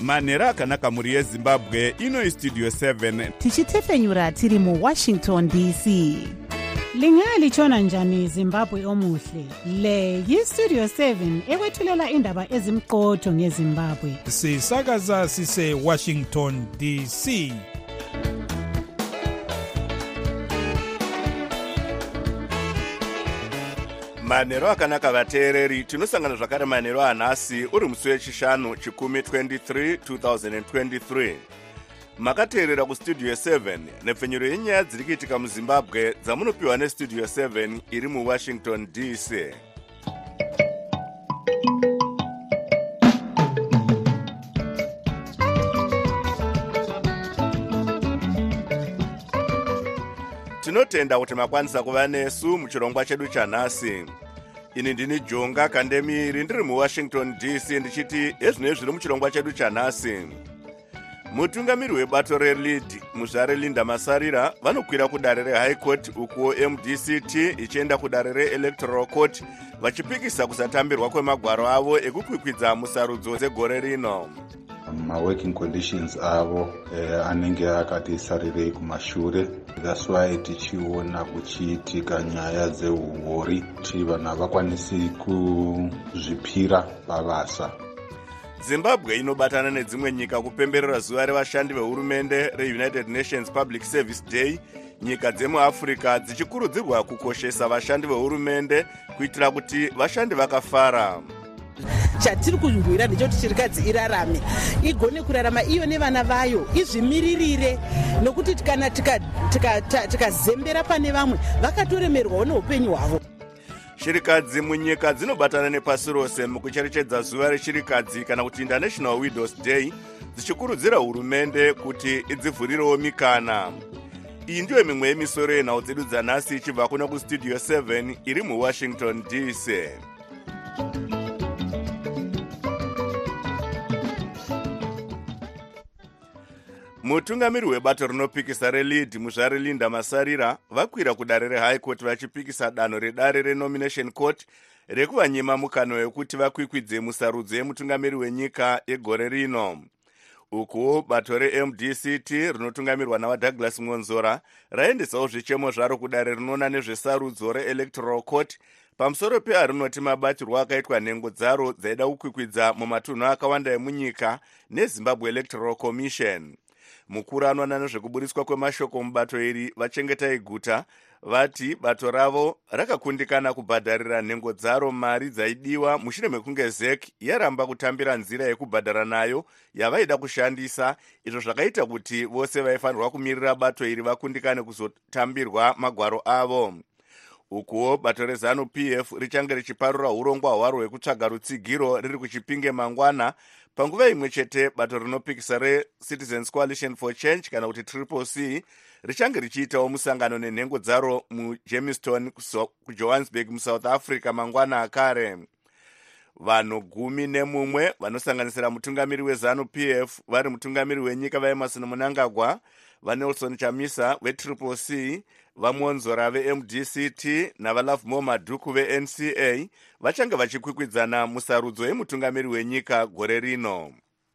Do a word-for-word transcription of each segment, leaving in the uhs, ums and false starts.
manhero akanaka mhuri yezimbabwe. Ino istudio seven tichitefenyura tiri muwashington D C. Lingalitshona njani Zimbabwe omuhle? Le yistudio seven ekwethulela indaba ezimqotho ngeZimbabwe. Sisakaza sise Washington D C. manhero akanaka vateereri, tinosangana zvakare manhero anhasi uri musi wechishanu chikumi twenty-three twenty twenty-three. Makateerera kustudio seven nepfenyuro yenyaya dziri kuitika muzimbabwe dzamunopiwa nestudio seven iri muwashington D C. Tinotenda kuti makwanisa kuva nesu muchirongwa chedu chanhasi. Ini ndini Jonga Kandemiri ndiri muwashington D C ndichiti ezvinezvi zviri muchirongwa chedu chanhasi. Mutungamiri webato reLead muzvare Linda Masarira vanokwira kudare reHigh Court ukuwo M D C T ichienda kudare reElectoral Court vachipikisa kusatambirwa kwemagwaro avo ekukwikwidza musarudzo dzegore rino. Ma working conditions avo eh, anenge akati sarirei kumashure. That's why tichiona kuchiitika nyaya dzeuhori kuti vanhu havakwanisi kuzvipira pabasa. Zimbabwe inobatana nedzimwe nyika kupemberera zuva revashandi vehurumende reUnited Nations Public Service Day. Nyika dzemuAfrica dzichikurudzirwa kukoshesa vashandi vehurumende kuitira kuti vashandi vakafara. Chatiri kuzvibhuira ndechoti chirikadzi irarame igone kurarama iyo nevana vayo izvimiririre, nokuti kana tikazembera pane vamwe vakatoremerwawo neupenyu hwavo. Shirikadzi munyika dzinobatana nepasi rose mukucherechedza zuva rechirikadzi kana kuti International Widows Day, dzichikurudzira hurumende kuti idzivhurirewo mikana. Iyi ndiyo mimwe yemisoro yenhau dzedu dzanhasi ichibva kuna kustudio seven iri muwashington D C. Mutungamiri webato rinopikisa reLead muzvare Linda Masarira vakwira kudare reHigh Court vachipikisa danho redare reNomination Court rekuvanyima mukano wekuti vakwikwidze musarudzo yemutungamiri wenyika yegore rino. Ukuwo bato reM D C T rinotungamirwa navaDouglas Ngonzora raendesawo zvichemo zvaro kudare rinoona nezvesarudzo reElectoral Court pamusoro pearinoti mabatirwo akaitwa nhengo dzaro dzaida kukwikwidza mumatunhu akawanda emunyika neZimbabwe Electoral Commission. Mukuru anoona nezvekuburiswa kwemashoko mubato iri vachengetai guta vati bato ravo rakakundikana kubhadharira nhengo dzaro mari dzaidiwa mushure mekunge Z E C yaramba kutambira nzira yekubhadhara nayo yavaida kushandisa, izvo zvakaita kuti vose vaifanirwa kumirira bato iri vakundikane kuzotambirwa magwaro avo. Ukuwo bato reZanu P F richange richiparura urongwa hwaro hwekutsvaga rutsigiro riri kuChipinge mangwana. Panguva imwe chete bato rinopikisa reCitizens Coalition for Change kana kuti Triple C richange richiitawo musangano nenhengo dzaro muJamestown kuJohannesburg muSouth Africa mangwana akare. Vanhu gumi nemumwe vanosanganisira mutungamiri weZanu P F vari mutungamiri wenyika vaEmerson Mnangagwa, vaNelson Chamisa veTriple C, vaMonzora veM D C T navaLovemore Madhuku veN C A vachange vachikwikwidzana musarudzo yemutungamiri wenyika gore rino.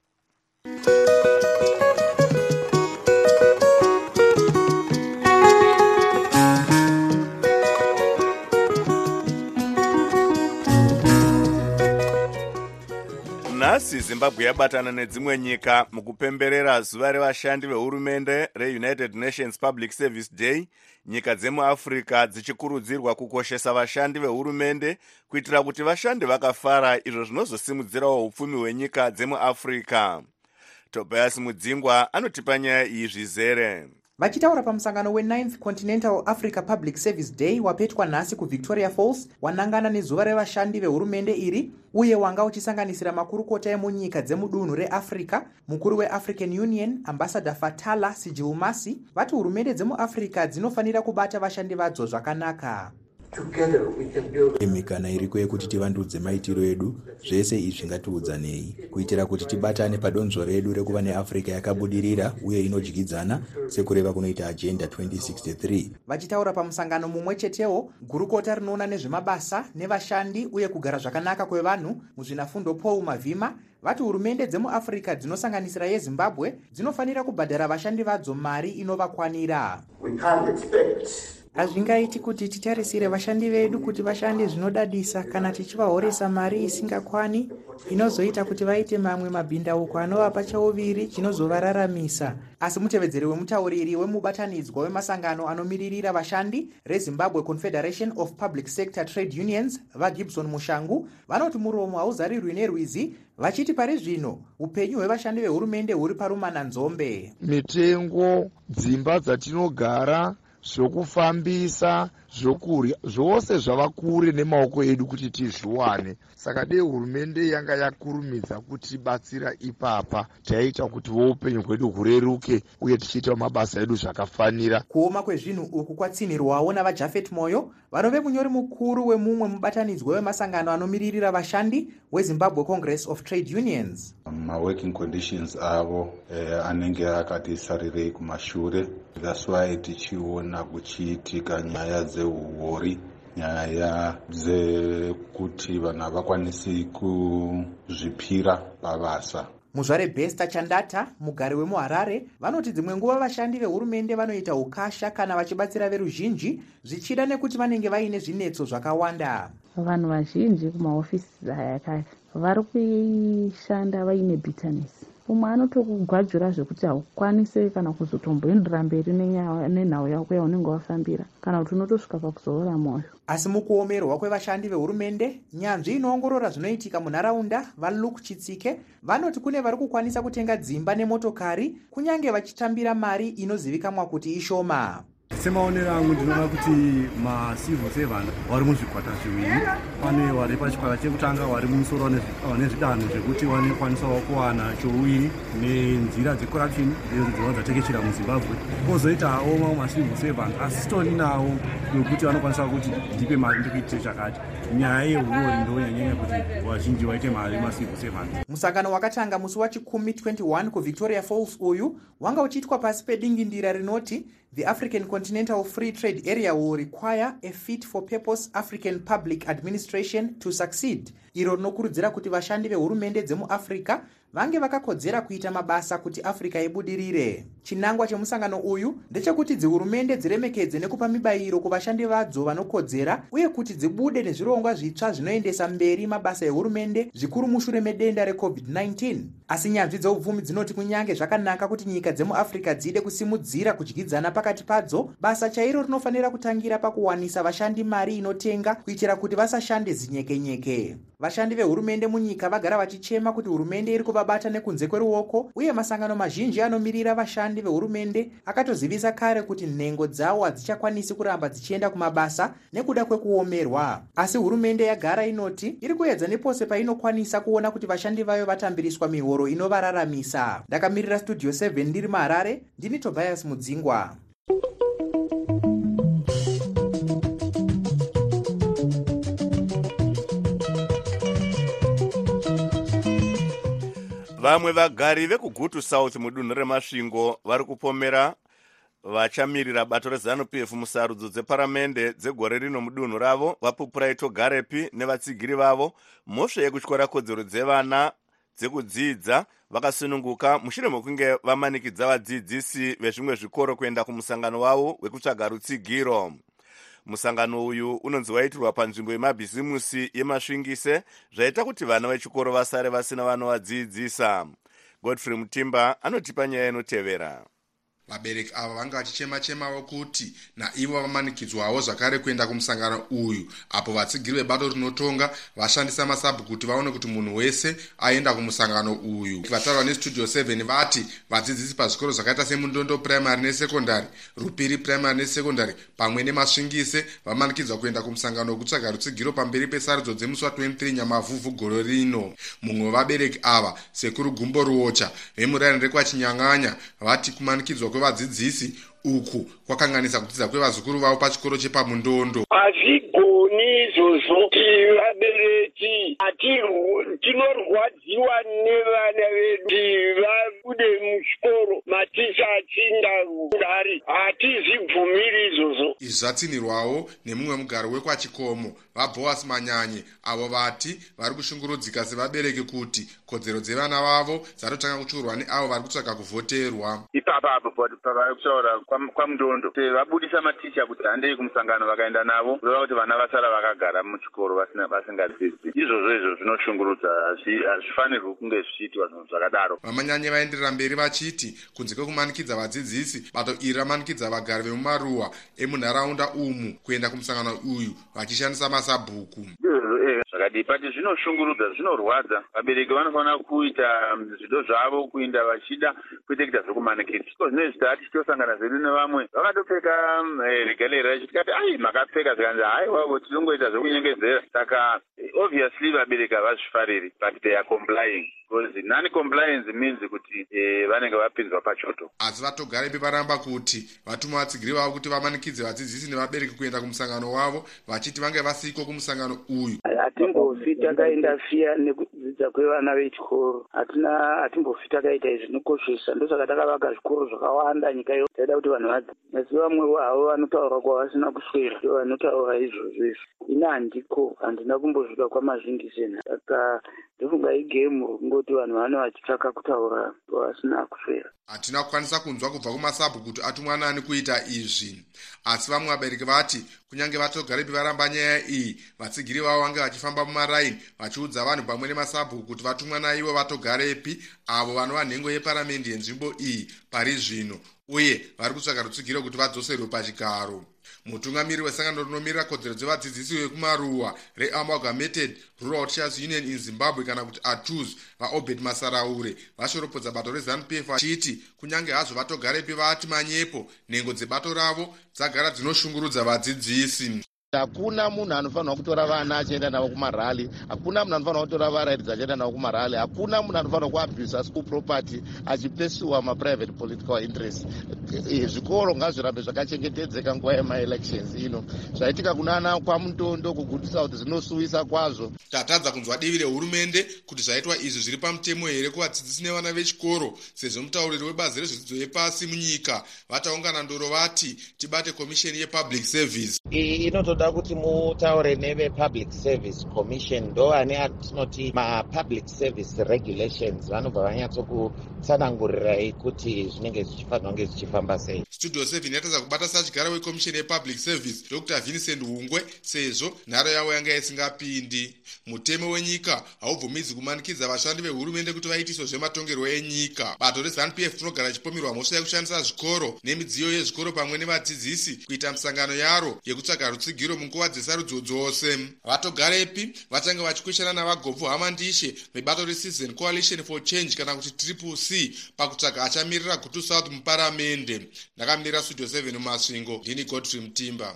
Nhasi Zimbabwe yabatana nedzimwe nyika mukupemberera zuva revashandi vehurumende reUnited Nations Public Service Day. Nyika dzemuAfrica dzichikurudzirwa kukoshesa vashandi vehurumende kuitira kuti vashandi vakafara, izvo zvinozosimudzirawo upfumi hwenyika dzemuAfrica. Tobias Mudzingwa anotipa nyaya iyi zvizere. Vachitaura pamusangano we-ninth Continental Africa Public Service Day wapetwa nhasi kuVictoria Falls, wanangana nezuva revashandi vehurumende iri uye wanga uchisanganisira makurukota emunyika dzemudunhu reAfrica. Mukuru weAfrican Union Ambassador Fatala Sijilumasi vati hurumende dzemuAfrica dzinofanira kubata vashandi vadzo zvakanaka. Mikana iriko yekuti tivandudze maitiro edu, zvese izvi ngatiudzanei kuitira kuti tibatane padonzvo redu rekuva neAfrica yakabudirira uye inodyidzana sekureva kunoita Agenda twenty sixty-three. Vachitaura pamusangano mumwe chetewo, gurukota rinoona nezvemabasa nevashandi uye kugara zvakanaka kwevanhu muzvinafundo Paul Mavhima vati hurumende dzemuafrica dzinosanganisira yezimbabwe dzinofanira kubhadhara vashandi vadzo mari inovakwanira. Hazvingaiti kuti titarisire vashandi vedu kuti vashande zvinodadisa kana tichivahoresa mari isingakwani inozoita kuti vaite mamwe mabhindauko anovapa chauviri chinozovararamisa. Asi mutevedzeri wemutauriri wemubatanidzwa wemasangano anomiririra vashandi reZimbabwe Confederation of Public Sector Trade Unions vaGibson Mushangu vanoti muromo hauzarirwi nerwizi, vachiti pari zvino upenyu hwevashandi vehurumende huri parumana nzombe. Mitengo, dzimba dzatinogara, zvokufambisa, zvokurya zvose zvava kure nemaoko edu kuti tizviwane. Saka dei hurumende yanga yakurumidza kutibatsira ipapa, taita kuti upenyu hwedu hureruke uye tichiita mabasa edu zvakafanira. Kuoma kwezvinhu uku kwatsinirwawo navaJafet Moyo vanove munyori mukuru wemumwe mubatanidzwa wemasangano anomiririra vashandi weZimbabwe Congress of Trade Unions. Ma working conditions avo eh, anenge akati sarirei kumashure. That's why tichiona kuchiitika nyaya dzeuhori, nyaya dzekuti vanhu havakwanisi kuzvipira pabasa. Muzvare Besta Chandata, mugari wemuHarare, vanoti dzimwe nguva vashandi vehurumende vanoita ukasha kana vachibatsira veruzhinji zvichida nekuti vanenge vaine zvinetso zvakawanda. Vanhu vazhinji kumahofisi ayakaya vari kuishanda vaine bitterness. Umwe anotokugwadzura zvekuti haukwanise kana kuzotomboendera mberi nenhau yako yaunenge wafambira kana kuti unotosvika pakuzorora mwoyo. Asi mukuomerwa kwevashandi vehurumende, nyanzvi inoongorora zvinoitika munharaunda vaLuke Chitsike vanoti kune vari kukwanisa kutenga dzimba nemotokari kunyange vachitambira mari inozivikanwa kuti ishoma. Semaonero angu ndinoona kuti macivil servant vari muzvikwata zviviri. Pane vari pachikwata chekutanga vari mumusoro nezvidanho zvekuti vanokwanisawo kuwana chouiri nenzira dzecorruption dzinova dzatekeshera muZimbabwe. Kozoitawo mamwe macivil servant asistori nawo nokuti vanokwanisa kuti ndipe mari ndikuitire chakati. Nyaya yehuori ndonyanyanya kuti vazhinji vaite mari macivil servant. Musangano wakatanga musi wachikumi twenty-one kuVictoria Falls uyu wanga uchiitwa pasi pedingindira rinoti the African Continental Free Trade Area will require a fit-for-purpose African public administration to succeed. Iro rinokurudzira kuti vashandi vehurumende dzemuAfrica vange vakakodzera kuita mabasa kuti Africa ibudirire. Chinangwa chemusangano uyu ndechekuti dzihurumende dziremekedze nekupa mibayiro kuvashandi vadzo vanokodzera uye kuti dzibude nezvirongwa zvitsva zvinoendesa mberi mabasa ehurumende zvikuru mushure medenda reCovid nineteen. Asi nyanzvi dzeupfumi dzinoti kunyange zvakanaka kuti nyika dzemuAfrica dzide kusimudzira kudyidzana pakati padzo, basa chairo rinofanira kutangira pakuwanisa vashandi mari inotenga kuitira kuti vasashande zinyekenyeke. Vashandi vehurumende munyika vagara vachichema kuti hurumende iri kuvabata nekunze kweruoko uye masangano mazhinji anomirira vashandi vehurumende akatozivisa kare kuti nhengo dzawo hadzichakwanisi kuramba dzichienda kumabasa nekuda kwekuomerwa. Asi hurumende yagara inoti iri kuedza nepose painokwanisa kuona kuti vashandi vayo vatambiriswa mihoro inovararamisa. Ndakamirira Studio seven ndiri muHarare, ndini Tobias Mudzingwa. Vamwe vagari vekuGutu South mudunhu reMasvingo vari kupomera vachamirira bato reZANU-P F musarudzo dzeparamende dzegore rino mudunhu ravo vaPupurai Togarepi nevatsigiri vavo mhosve yekutyora kodzero dzevana dzekudzidza vakasununguka mushure mekunge vamanikidza vadzidzisi vezvimwe zvikoro kuenda kumusangano wavo wekutsvaga rutsigiro. Musangano uyu unonzi waitirwa panzvimbo yemabhizimusi yeMasvingise zvaita kuti vana vechikoro vasare vasina vanovadzidzisa. Godfrey Mutimba anotipa nyaya inotevera. Vabereki ava vanga vachichema-chemawo kuti naivo vamanikidzwawo zvakare kuenda kumusangano uyu apo vatsigiri vebato rinotonga vashandisa masabhu kuti vaone kuti munhu wese aenda kumusangano uyu. Vataurwa neStudio seven vati vadzidzisi pazvikoro zvakaita seMundondo Primary neSecondary, Rupiri Primary neSecondary pamwe neMasvingise vamanikidzwa kuenda kumusangano wekutsvaga rutsigiro pamberi pesarudzo dzemusi wa23 Nyamavhuvhu gore rino. Mumwe wevabereki ava Sekuru Gumbo Ruocha vemuraini rekwaChinyang'anya vati kumanikidzwa vadzidzisi uku kwakanganisa kudzidza kwevazukuru vavo pachikoro chepaMundondo. Hazvigoni izvozvo kuti vabereki kuti tinorwadziwa nevana vedu vabude muchikoro maticha achinda kudari. Hatizvibvumiri izvozvo. Izvi zvatsinirwawo nemumwe mugaro wekwachikomo vaBoas Manyanyi, avo vati vari kushungurudzika sevabereki kuti kodzero dzevana vavo dzatotanga kuchurwa neavo vari kutsvaga kuvhoterwa. Ipapapo pavari kutaura kwaMundondo vabudisa maticha kuti handei kumusangano vakaenda navo kureva kuti vana vasara vakagara muchikoro vasingadzidzi. Izvozvo izvo zvinoshungurudza, hazvifanirwi kunge zvichiitwa zvinhu zvakadaro. Vamanyanyi vaenderera mberi vachiti kunze kwekumanikidza vadzidzisi, bato iri ramanikidza vagari vemumaruwa emunharaunda umu kuenda kumusangano uyu vachishandisa masabhuku. Zvakadii pati zvinoshungurudza, zvinorwadza. Vabereki vanofanira kuita zvido zvavo kuinda vachida kwete kuita zvokumanikidza. Zvino zvitati tichitosangana zvedu nevamwe vakatopfeka regalera ichitikati ai makapfeka zikanzi haiwa tinongoita zvokunyengedzera. Saka obviously vabereki havazvifariri, but they are complying. Because non-compliance means kuti vanenge vapinzwa pachoto. Asi vatogare varamba kuti vatuma vatsigiri vavo kuti vamanikidze vadzidzisi nevabereki kuenda kumusangano wavo, vachiti vange vasiko kumusangano uyu. Hatimbofi takaenda fiya nekudzidza kwevana vechikoro. Hatina hatimbofi takaita izvi zvinokoshesa. Ndosaka takavaka zvikoro zvakawanda nyika yo. Taida kuti vanhu vadzidze. Asi vamwe havo vanotaura kwavasina kuswera. Vanotaura izvozvo izvi. Ina handiko, handina kumbosvika kwamazhinji sena. Saka ndofunga igemu kungoti vanhu vano vachitsvaka kutaura kwavasina kuswera. Hatina kukwanisa kunzwa kubva kumasabhu kuti atumwa nani kuita izvi. Asi vamwe vabereki vati kunyange vatogarepi varamba nyaya iyi, vatsigiri vavo vange vachifamba mumaraini vachiudza vanhu pamwe nemasabhu kuti vatumwa naivo vatogarepi, avo vanova nhengo yeparamende yenzvimbo iyi pari zvino, uye vari kutsvaga rutsigiro kuti vadzoserwe pachigaro. Mutungamiri wesangano rinomirira kodzero dzevadzidzisi vekumaruwa reAmalgamated Rural Teachers Union in Zimbabwe kana kuti A T U Z vaObed Masaraure vashoropodza bato reZANU P F vachiti kunyange hazvo vatogarepi vati manyepo, nhengo dzebato ravo dzagara dzinoshungurudza vadzidzisi. Hakuna munhu anofanira kutora vana achienda navo kumarali, hakuna munhu anofanira kutora varaidzi achienda navo kumarali, hakuna munhu anofanira kuabuse school property achipesiwa maprivate political interest. Zvikoro ngazvirambe zvakachengetedzeka nguva yemaelections ino. Zvaitika kunana kwaMundondo kugudisa kuti zvinosuwisa kwazvo. Tatadza kunzwa divi rehurumende kuti zvaitwa izvi zviri pamutemo here kuvadzidzisi nevana vechikoro, sezvo mutauriri webazi rezvidzidzo yepasi munyika vataungana ndoro vati tibate komisheni yepublic service. Inotoda kuti mutaure neve public service commission, ndo ane atinoti ma public service regulations, vanobva vanyatsokutsanangurirai kuti zvinenge zvichifanira kunge zvichifamba sei. Studio seven yatadza kubata sachigara wekomisheni yepublic service Doctor Vincent Hungwe, sezvo nharo yavo yanga isingapindi. Mutemo wenyika haubvumidzi kumanikidza vashandi vehurumende kuti vaitiswe zvematongerwo enyika. Bato reZANU P F rinogara chipomirwa mhosva yekushandisa zvikoro nemidziyo yezvikoro pamwe nevadzidzisi kuita misangano yaro yekutsvaga rutsigiro munguva dzesarudzo dzose. Vatogarepi vachange vachikweshana navagobvu Hamandishe vebato reCitizen Coalition for Change kana kuti Triple C pakutsvaga achamirira Gutu South muparamende. Ndakamira Studio seven mumasvingo, ndini Godfrey Mutimba.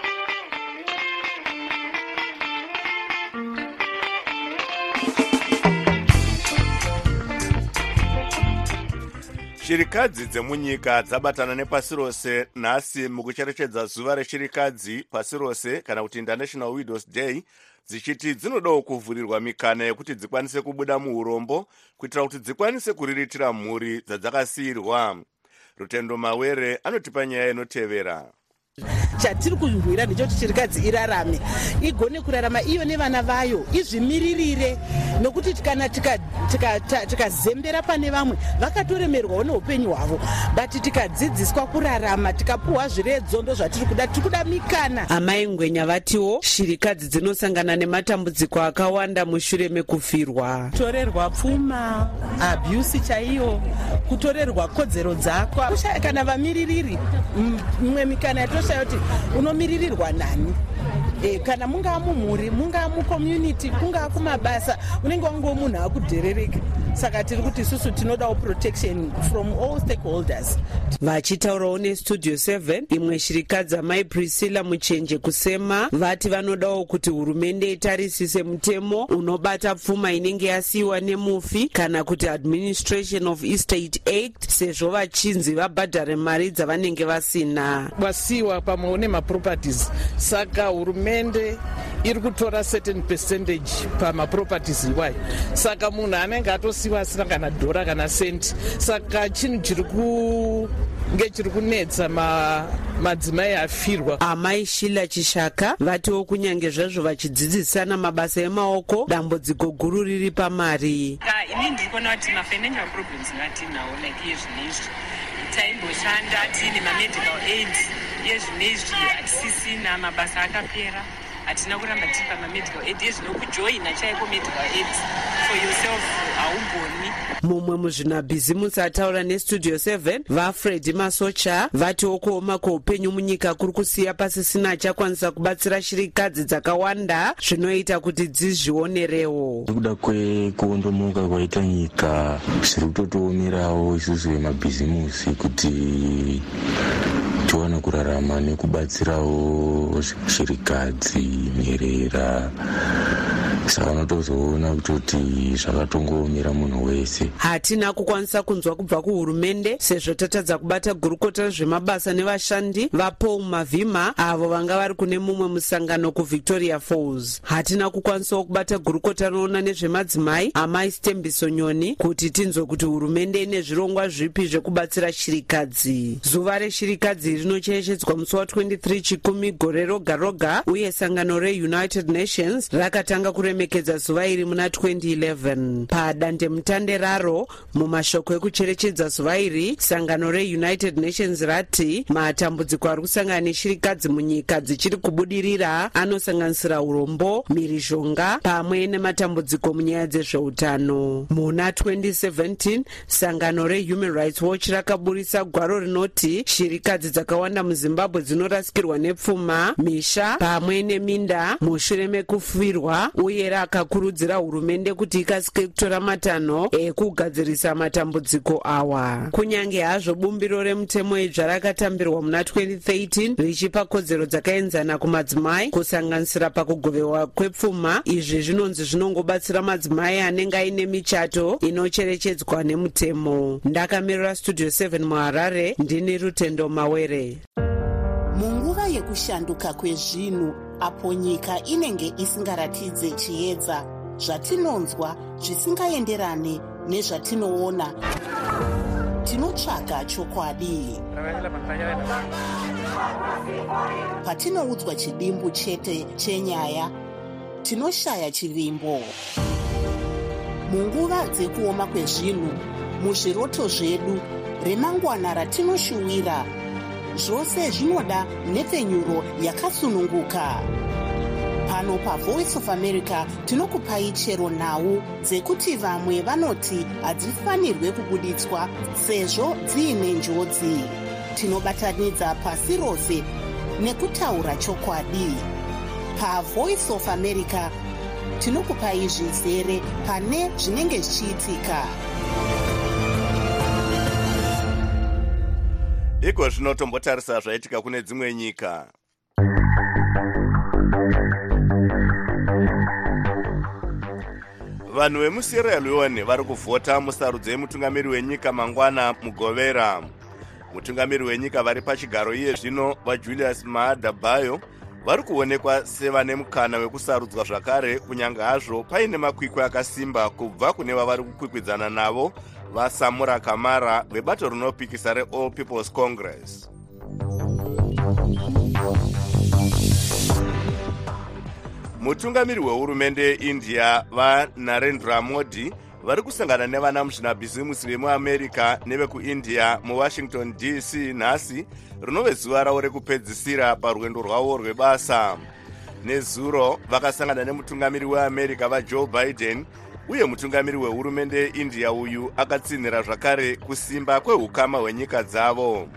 Shirikadzi dzemunyika dzabatana nepasi rose nhasi mukucherechedza zuva reshirikadzi pasi rose kana kuti International Widows Day, dzichiti dzinodawo kuvhurirwa mikana yekuti dzikwanise kubuda muurombo kuitira kuti dzikwanise kuriritira mhuri dzadzakasiyirwa. Rutendo Mawere anotipa nyaya inotevera. Chatiri kurwira ndechoti chirikadzi irarame, igone kurarama iyo nevana vayo, izvimiririre, nokuti kana tikazembera pane vamwe vakatoremerwawo neupenyu hwavo, but tikadzidziswa kurarama, tikapuhwa zviredzo, ndo zvatiri kuda, tiri kuda mikana. Amai Ngwenya vatiwo shirikadzi dzinosangana nematambudziko akawanda mushure mekufirwa. Kutorerwa pfuma, abuse chaiyo, kutorerwa kodzero dzako, kushaya kana vamiririri, mimwe mikana yatosha yoti unomiririrwa nani. E, kana mungaa mumhuri, mungaa mucommunity, kungaa kumabasa, unenge wango munhu akudherereka. Saka tiri kuti isusu tinodawo protection from all stakeholders. Vachitaurawo neStudio seven, imwe shirikadzi Mai Priscilla Muchenje kusema vati vanodawo kuti hurumende itarisise mutemo unobata pfuma inenge yasiyiwa nemufi kana kuti Administration of Estate Act, sezvo vachinzi vabhadhare mari dzavanenge vasina. Vasiyiwa pamwe nemaproperties. Saka hurumende iri kutora certain percentage pamaproperties iwayo, saka munhu anenge atosiwa asina kana dhora kana senti. Saka chinhu chiri ku ngechiri kunetsa madzimai afirwa. Amai Shila Chishaka vatiwo kunyange zvazvo vachidzidzisana mabasa emaoko, dambudziko guru riri pamari. Ini ndikuona kuti mafinancial problems ngatinawo like yezvinezvi taimboshanda tine mamedical aid, yezvinezvi hatisisina, mabasa akapera, hatina kuramba tiri pamamedical aid. Yezvinokujoina chaiko medical aid for yourself haumboni. Mumwe muzvinabhizimusi ataura nestudio seven, vaFred Masocha vatiwo kuoma kweupenyu munyika kuri kusiya pasisina achakwanisa kubatsira shirikadzi dzakawanda zvinoita kuti dzizvionerewo. Nekuda kwekuondomoka kwaita nyika, zviri kutotiomerawo isusu vemabhizimusi kuti tiwane kurarama nekubatsirawo shirikadzi, nherera. Saka unotozoona kuti zvakatongoomera munhu wese. Hatina kukwanisa kunzwa kubva kuhurumende sezvo tatadza kubata gurukota zvemabasa nevashandi vaPaul Mavhima avo vanga vari kune mumwe musangano kuVictoria Falls. Hatina kukwanisawo kubata gurukota rinoona nezvemadzimai amai Stembiso Nyoni kuti tinzwe kuti hurumende ine zvirongwa zvipi zvekubatsira shirikadzi. Zuva reshirikadzi rinocherechedzwa musi wa23 chikumi gore roga roga, uye sangano reUnited Nations rakatanga kuremekedza zuva iri muna twenty eleven. Padande mutande raro mumashoko ekucherechedza zuva iri, sangano reUnited Nations rati matambudziko ari kusangana neshirikadzi munyika dzichiri kubudirira anosanganisira urombo, mhirizhonga pamwe nematambudziko munyaya dzezveutano. Muna twenty seventeen sangano reHuman Rights Watch rakaburisa gwaro rinoti shirikadzi dzakawanda muZimbabwe dzinorasikirwa nepfuma, misha pamwe neminda mushure mekufirwa, uye rakakurudzira hurumende kuti ikasike kutora matanho ekugadzirisa matambudziko awa. Kunyange hazvo bumbiro remutemo idzva rakatambirwa muna twenty thirteen richipa kodzero dzakaenzana kumadzimai kusanganisira pakugoverwa kwepfuma, izvi zvinonzi zvinongobatsira madzimai anenge aine michato inocherechedzwa nemutemo. Ndakamirira studio seven muHarare, ndini Rutendo Mawere. Munguva yekushanduka kwezvinhu, apo nyika inenge isingaratidze chiedza, zvatinonzwa zvisingaenderane nezvatinoona, tinotsvaga chokwadi. Patinoudzwa chidimbu chete chenyaya, tinoshaya chivimbo. Munguva dzekuoma kwezvinhu, muzviroto zvedu, remangwana ratinoshuwira, zvose zvinoda nhepfenyuro yakasununguka. Pano paVoice of America tinokupai chero nhau dzekuti vamwe vanoti hadzifanirwe kubuditswa sezvo dziine njodzi. Tinobatanidza pasi rose nekutaura chokwadi. PaVoice of America tinokupai zvizere pane zvinenge zvichiitika. Iko zvinotombotarisa zvaitika kune dzimwe nyika. Vanhu vemuSierra Leone vari kuvhota musarudzo yemutungamiri wenyika mangwana mugovera. Mutungamiri wenyika vari pachigaro iye zvino vaJulius Maada Bio vari kuonekwa sevane mukana wekusarudzwa zvakare, kunyange hazvo paine makwikwi akasimba kubva kune vavari kukwikwidzana navo vaSamura Kamara vebato rinopikisa reAll People's Congress. Mutungamiri wehurumende yeIndia vaNarendra Modi vari kusangana nevana muzvinabhizimusi vemuAmerica nevekuIndia muWashington D C nhasi, rinove zuva ravo rekupedzisira parwendo rwavo rwebasa. Nezuro vakasangana nemutungamiri weAmerica vaJoe Biden, uye mutungamiri wehurumende yeIndia uyu akatsinhira zvakare kusimba kwehukama hwenyika dzavo.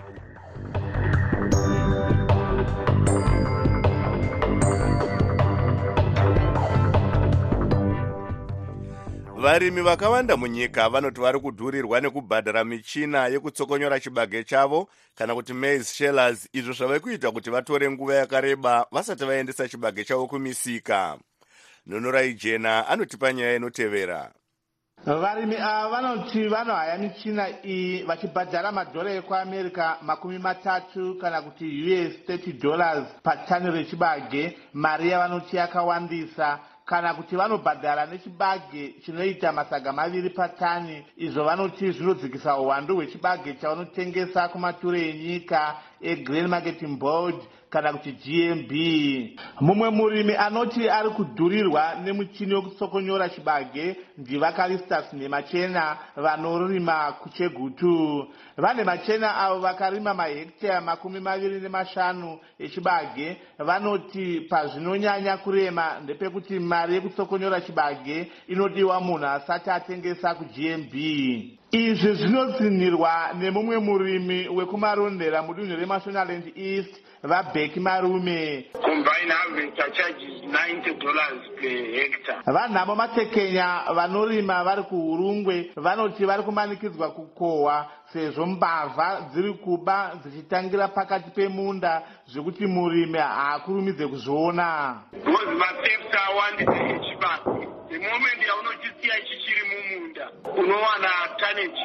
Varimi vakawanda munyika vanoti vari kudhurirwa nekubhadhara michina yekutsokonyora chibage chavo kana kuti maize shellers, izvo zvave kuita kuti vatore nguva yakareba vasati vaendesa chibage chavo kumisika. Nonorai Jena anotipa nyaya inotevera. Varimi ava vanoti vanohaya michina iyi vachibhadhara madhora ekuamerica makumi matatu kana kuti U S thirty dollars patani rechibage, mari yavanoti yakawandisa. Kana kuti vanobhadhara nechibage chinoita masaga maviri patani, izvo vanoti zvinodzikisa uwandu hwechibage chavanotengesa kumature enyika eGrain Marketing Board kana kuti G M B. Mumwe murimi anoti ari kudhurirwa nemuchini wekutsokonyora chibage ndivakaristas nemachena vanorima kuChegutu. Vane machena avo vakarima mahekitari makumi maviri nemashanu echibage vanoti pazvinonyanya kurema ndepekuti mari yekutsokonyora chibage inodiwa munhu asati atengesa kuG M B. Izvi zvinotsinirwa nemumwe murimi wekumarondera mudunhu reMashonaland East vaBheki Marume. Combine harvester charges ninety dollars per hectare. Vanhamo matekenya vanorima vari kuHurungwe vanoti vari kumanikidzwa kukohwa sezvo mbavha dziri kuba dzichitangira pakati pemunda zvekuti murimi haakurumidze kuzviona. Because mathefta awandise echibage. The moment yaunochisiya chichiri mumunda unowana tonnage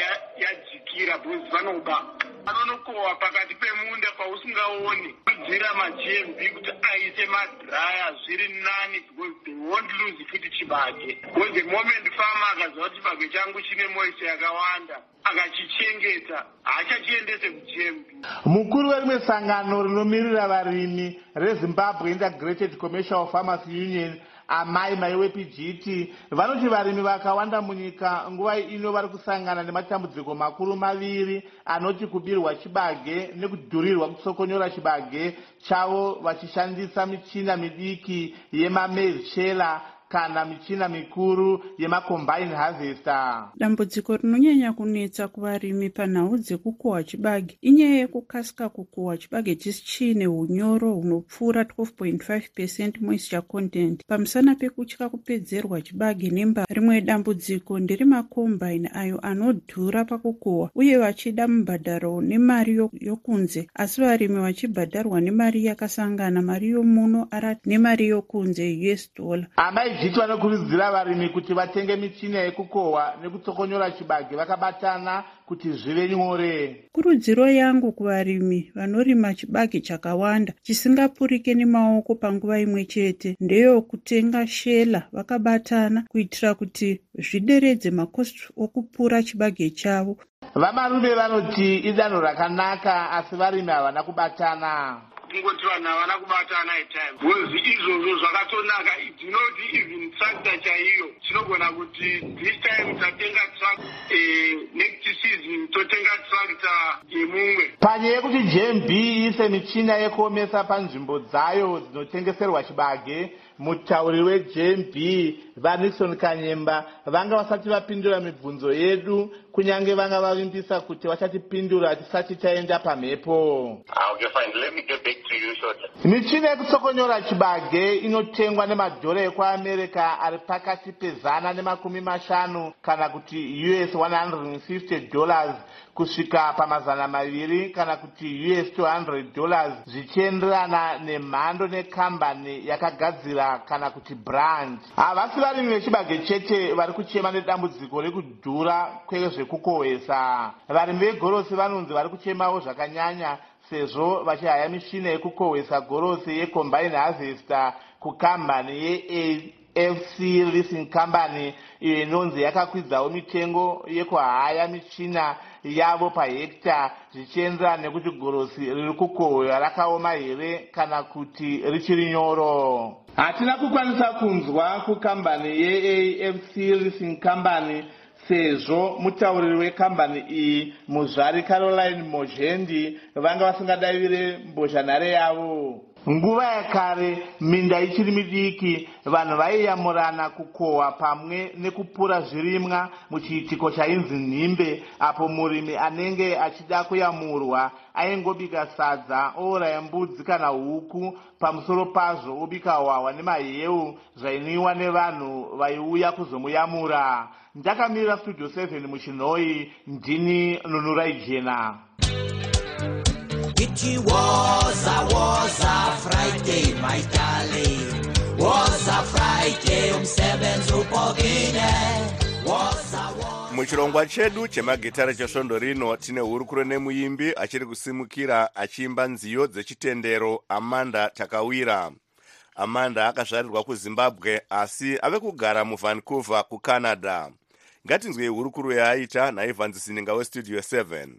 yadzikira because vanoba vanonokohwa pakati pemunda pausingaoni kudzira maG M B kuti aise madhiraya zviri nani because they won't lose futi chibage. Because the moment farmer akaziva kuti chibage changu chine moisture yakawanda akachichengeta haachachiendese kuG M B. Mukuru werimwe sangano rinomirira varimi reZimbabwe Integrated Commercial Farmers Union Amai Maiwe P G T vanoti varimi vakawanda munyika nguva ino vari kusangana nematambudziko makuru maviri anoti kubirwa chibage nekudhurirwa kutsokonyora chibage chavo vachishandisa michina midiki yemamelchela kana michina mikuru yemacombine harvester. Dambudziko rinonyanya kunetsa kuvarimi panhau dzekukohwa chibage inyaya yekukasika kukohwa chibage chine unyoro hunopfuura twelve point five percent moisture content. Pamusana pekutya kupedzerwa chibage nemba, rimwe dambudziko nderemacombine ayo anodhura pakukohwa uye vachida mubhadharo nemari yokunze, asi varimi vachibhadharwa nemari yakasangana, mari yomuno arati nemari yokunze U S dollar. Amai vanokurudzira varimi kuti vatenge michina yekukohwa nekutsokonyora chibage vakabatana kuti zvive nyore. Kurudziro yangu kuvarimi vanorima chibage chakawanda chisingapurike nemaoko panguva imwe chete ndeyokutenga shela vakabatana kuitira kuti zvideredze makosti okupura chibage chavo. Vamarume vanoti idanho rakanaka asi varimi havana kubatana. Kungoti vanhu havana kubatana etime because izvozvo zvakatonaka. Tinoti even tractor chaiyo chinogona kuti this time tatenga tractor next season totenga tractor yemumwe. Panyaya yekuti G M B ise michina yekuomesa panzvimbo dzayo dzinotengeserwa chibage, mutauri weG M B vaNixon Kanyemba vanga vasati vapindura mibvunzo yedu, kunyange vanga vavimbisa kuti vachatipindura tisati taenda pamhepo. Okay, fine. Let me get back to you shortly. Michina yekutsokonyora chibage inotengwa nemadhora ekuAmerica ari pakati pezana nemakumi mashanu kana kuti U S one hundred fifty dollars kusvika pamazana maviri kana kuti U S two hundred dollars zvichienderana nemhando nekambani yakagadzira kana kuti brand. Havasi varimi vechibage chete vari kuchema nedambudziko rekudhura kwezvekukohwesa. Varimi vegorosi vanonzi vari kuchemawo zvakanyanya sezvo vachihaya mishina yekukohwesa gorosi yecombine harvester kukambani ye F C Leasing Company iyo inonzi yakakwidzawo mitengo yekuhaya michina yavo pahekita zvichienderana nekuti gorosi riri kukohwa rakaoma here kana kuti richiri nyoro. Hatina kukwanisa kunzwa kukambani ye A F C Leasing Company sezvo mutauriri wekambani iyi muzvari Caroline Mojendi vanga vasingadavire mbozhanhare yavo. Nguva yakare minda ichiri midiki vanhu vaiyamurana kukohwa pamwe nekupura zvirimwa muchiitiko chainzi nhimbe, apo murimi anenge achida kuyamurwa aingobika sadza ouraya mbudzi kana huku, pamusoro pazvo obika hwahwa nemaheu zvainwiwa nevanhu vaiuya kuzomuyamura. Ndakamirira Studio seven muchinhoi, ndini Nunurai Jena. It was a, was a Friday, my darling. Was a Friday, um seven zu Bogine. muchirongwa chedu chemagitara chesvondo rino tine hurukuro nemuimbi achiri kusimukira achiimba nziyo dzechitendero Amanda Takawira. Amanda akazvarirwa kuZimbabwe asi ave kugara muVancouver kuCanada. Ngatinzwei hurukuro yaaita naIvan Zininga weStudio seven.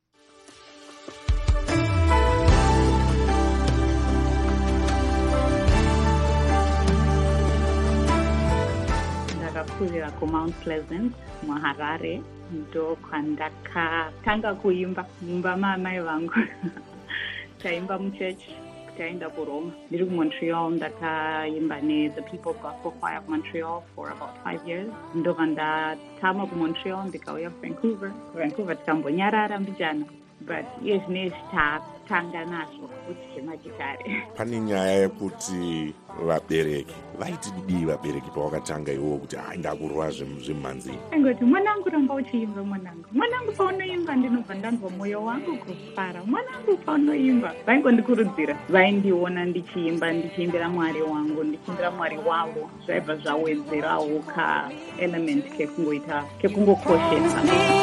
ndakakurira kuMount Pleasant muHarare, ndo kwandakatanga kuimba mumba maamai vangu. Taimba muchechi, taenda kuRoma. Ndiri kuMontreal, ndakaimba neThe People's Gospel Choir kuMontreal for about five years. Ndobva ndatama kuMontreal ndikauya kuVancouver. kuVancouver tikambonyarara mbijana. But iye zvinezvi tatanga nazvo kuti zvemagitare. Pane nyaya yekuti vabereki vaiti dii vabereki pavakatanga iwowo kuti hai ndakurwa zvemhanzi. Angoti mwanangu ramba uchiimba mwanangu. Mwanangu paunoimba ndinobva ndanzwa mwoyo wangu kufara. Mwanangu paunoimba. Vaingondikurudzira. Vaindiona ndichiimba ndichiimbira Mwari wangu, ndichiimbira Mwari wavo. Zvaibva zvawedzerawo ka element kekungoita kekungokoshesa.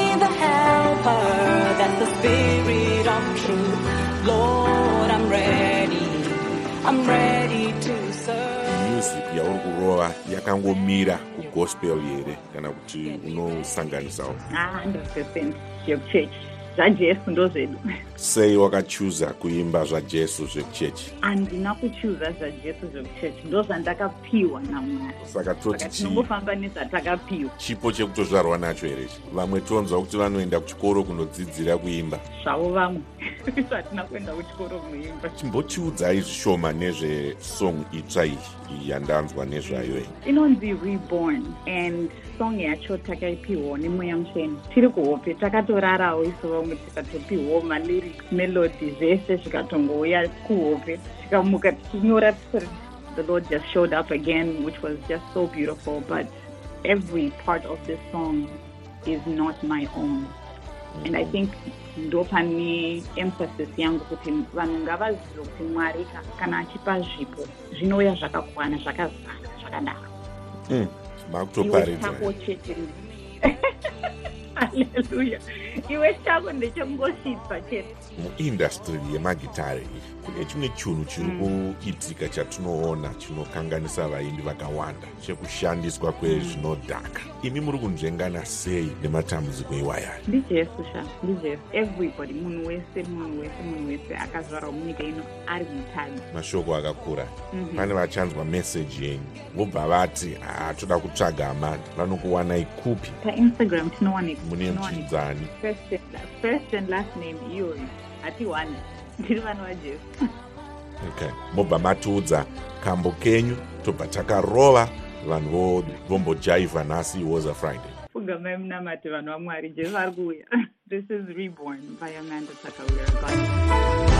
That's the spirit of truth. Lord, I'm ready. I'm ready to serve. Music yauri kurova yakangomira kugospel here kana kuti unosanganisawo? Ah, one hundred percent yekuchechi. ZvaJesu ndozvedu. Sei wakachuza kuimba zvaJesu zvekuchechi? Handina kuchuza zvaJesu zvekuchechi, ndozvandakapiwa naMwari. Saka toti tinongofamba nezvatakapiwa. Chipo chekutozvarwa nacho here? Vamwe tonzwa kuti vanoenda kuchikoro kunodzidzira kuimba. Zvavo vamwe. Zvatina kuenda kuchikoro kuimba. Chimbotiudzai zvishoma nezvesong itsva iyi yandanzwa nezvayo. Inonzi Reborn, and song yacho takaipiwa neMweya Mutsvene. Tiri kuhope takatorarawo isu vamwe tikatopiwawo malyrics, melody zvese zvikatongouya kuhope. Tikamuka tichinyora the Lord just showed up again, which was just so beautiful. But every part of this song is not my own. And I think ndo pane emphasis yangu kuti vanhu ngavazive kuti Mwari kana achipa zvipo zvinouya zvakakwana, zvakazara, zvakadaro. Mm. Makutoparidza. Hallelujah. Iwe chako ndechekungosvitsa chete. Muindustry yemagitare kune chimwe chinhu chiri kuitika chatinoona chinokanganisa vaimbi vakawanda, chekushandiswa kwezvinodhaka. Imi muri kunzvengana sei nematambudziko iwaya? NdiJesu sha, ndiJesu. Everybody, munhu wese, munhu wese, munhu wese akazvarwa munyika ino ari mutadzi. Mashoko akakura. Pane vachanzwa message yenyu vobva vati ah toda kutsvaga Amanda. Vanokuwanai kupi? PaInstagram tinowanika. Mune mchidzani. First, first and last name iyoyo. Ati one. Ndiri vana vaJesu. Okay. Mobva matiudza kambo kenyu tobva takarova vanhu vombojaivha nhasi it was a Friday. Fugamai munamate vanhu vaMwari, Jesu ari kuuya. This is Reborn by Amanda Takawira.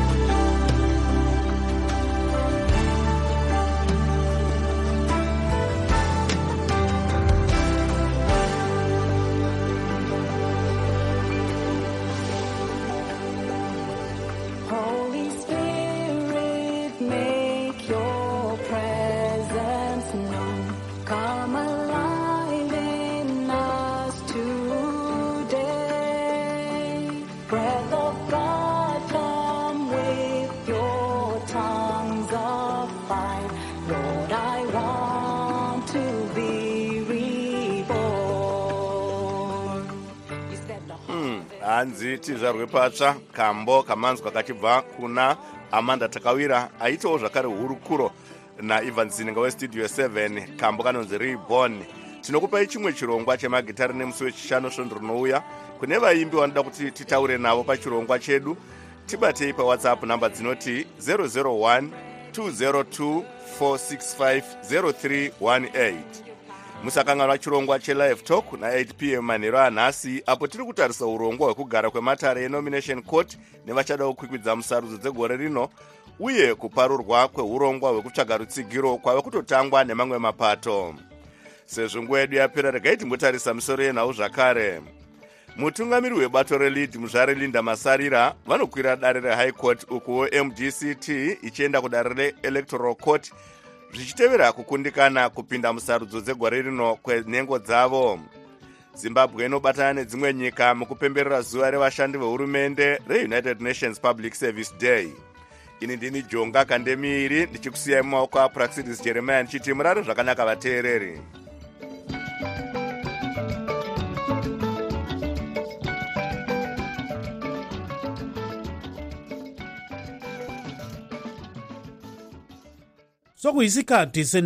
hanzi tizvarwe patsva kambo kamanzwa kachibva kuna Amanda Takawira aitawo zvakare hurukuro naIvan Zininga weStudio seven. Kambo kanonzi Reborn. Tinokupai chimwe chirongwa chemagitari nemusi wechishanu svondo rinouya. Kune vaimbi vanoda kuti titaure navo pachirongwa chedu, tibatei paWhatsApp namba dzinoti zero zero one two zero two four six five zero three one eight. Musakanganwa chirongwa chelive talk na eight p m manheru anhasi, apo tiri kutarisa urongwa hwekugara kwematare yenomination court nevachada kukwikwidza musarudzo dzegore rino, uye kuparurwa kweurongwa hwekutsvaga rutsigiro kwave kutotangwa nemamwe mapato. Sezvo nguva yedu yapera, regai timbotarisa misoro yenhau zvakare. Mutungamiri webato reLead muZvarelinda Masarira vanokwira dare reHigh Court, ukuwo M D C T ichienda kudare reElectoral Court zvichitevera kukundikana kupinda musarudzo dzegore rino kwenhengo dzavo. zimbabwe inobatana nedzimwe nyika mukupemberera zuva revashandi vehurumende reunited nations public service day. Ini ndini Jonga Kandemiri ndichikusiyai mumaoko aPraxidis Jeremiah ndichiti murare zvakanaka vateereri. sokuyisikhathi